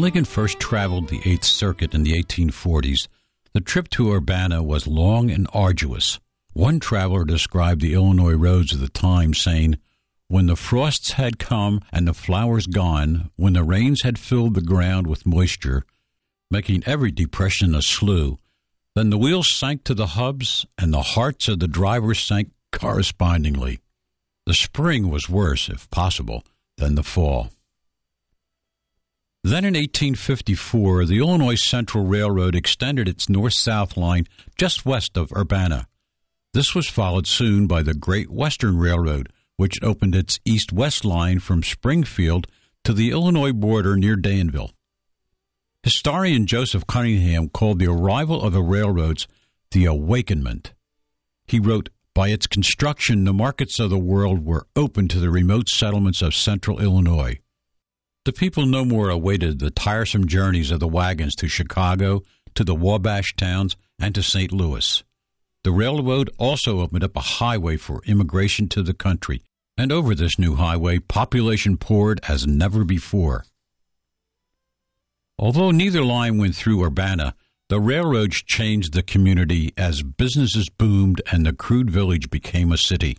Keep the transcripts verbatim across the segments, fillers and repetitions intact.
When Lincoln first traveled the Eighth Circuit in the eighteen forties, the trip to Urbana was long and arduous. One traveler described the Illinois roads of the time, saying, "When the frosts had come and the flowers gone, when the rains had filled the ground with moisture, making every depression a slough, then the wheels sank to the hubs, and the hearts of the drivers sank correspondingly." The spring was worse, if possible, than the fall. Then in eighteen fifty-four, the Illinois Central Railroad extended its north-south line just west of Urbana. This was followed soon by the Great Western Railroad, which opened its east-west line from Springfield to the Illinois border near Danville. Historian Joseph Cunningham called the arrival of the railroads the Awakenment. He wrote, "By its construction, the markets of the world were open to the remote settlements of central Illinois. The people no more awaited the tiresome journeys of the wagons to Chicago, to the Wabash towns, and to Saint Louis. The railroad also opened up a highway for immigration to the country, and over this new highway population poured as never before." Although neither line went through Urbana, the railroads changed the community as businesses boomed and the crude village became a city.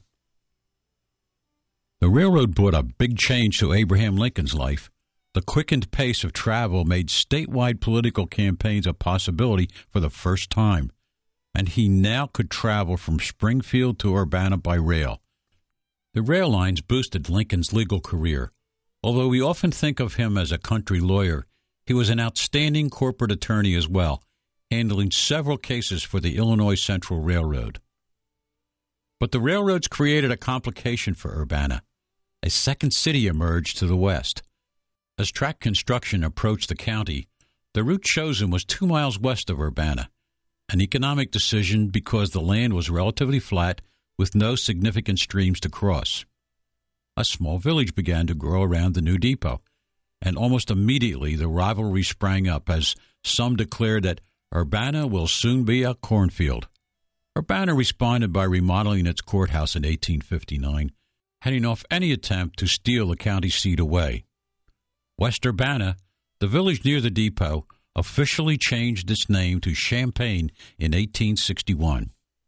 The railroad brought a big change to Abraham Lincoln's life. The quickened pace of travel made statewide political campaigns a possibility for the first time, and he now could travel from Springfield to Urbana by rail. The rail lines boosted Lincoln's legal career. Although we often think of him as a country lawyer, he was an outstanding corporate attorney as well, handling several cases for the Illinois Central Railroad. But the railroads created a complication for Urbana. A second city emerged to the west. As track construction approached the county, the route chosen was two miles west of Urbana, an economic decision because the land was relatively flat with no significant streams to cross. A small village began to grow around the new depot, and almost immediately the rivalry sprang up as some declared that Urbana will soon be a cornfield. Urbana responded by remodeling its courthouse in eighteen fifty-nine, heading off any attempt to steal the county seat away. West Urbana, the village near the depot, officially changed its name to Champaign in eighteen sixty-one.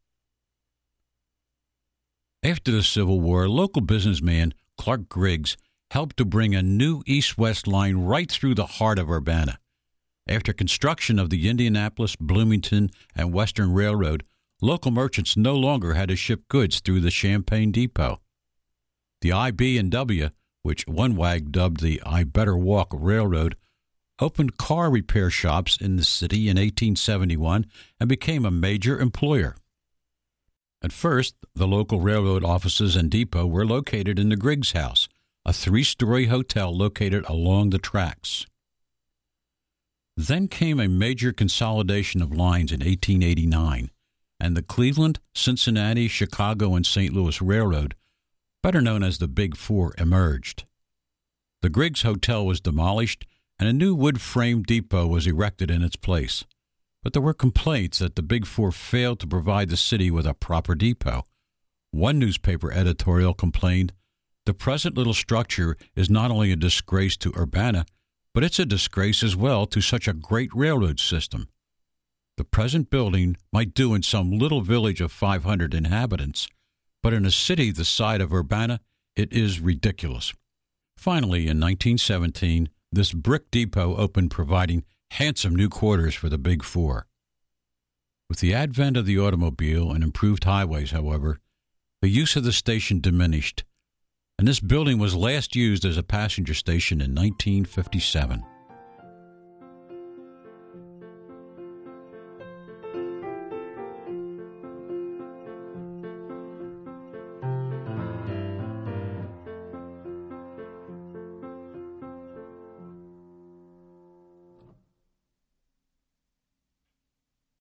After the Civil War, local businessman Clark Griggs helped to bring a new east-west line right through the heart of Urbana. After construction of the Indianapolis, Bloomington, and Western Railroad, local merchants no longer had to ship goods through the Champaign Depot. The I B and W, which one wag dubbed the I Better Walk Railroad, opened car repair shops in the city in eighteen seventy-one and became a major employer. At first, the local railroad offices and depot were located in the Griggs House, a three-story hotel located along the tracks. Then came a major consolidation of lines in eighteen eighty-nine, and the Cleveland, Cincinnati, Chicago, and Saint Louis Railroad, better known as the Big Four, emerged. The Griggs Hotel was demolished, and a new wood-framed depot was erected in its place. But there were complaints that the Big Four failed to provide the city with a proper depot. One newspaper editorial complained, "The present little structure is not only a disgrace to Urbana, but it's a disgrace as well to such a great railroad system. The present building might do in some little village of five hundred inhabitants, but in a city the size of Urbana, it is ridiculous." Finally, in nineteen seventeen, this brick depot opened, providing handsome new quarters for the Big Four. With the advent of the automobile and improved highways, however, the use of the station diminished, and this building was last used as a passenger station in nineteen fifty-seven.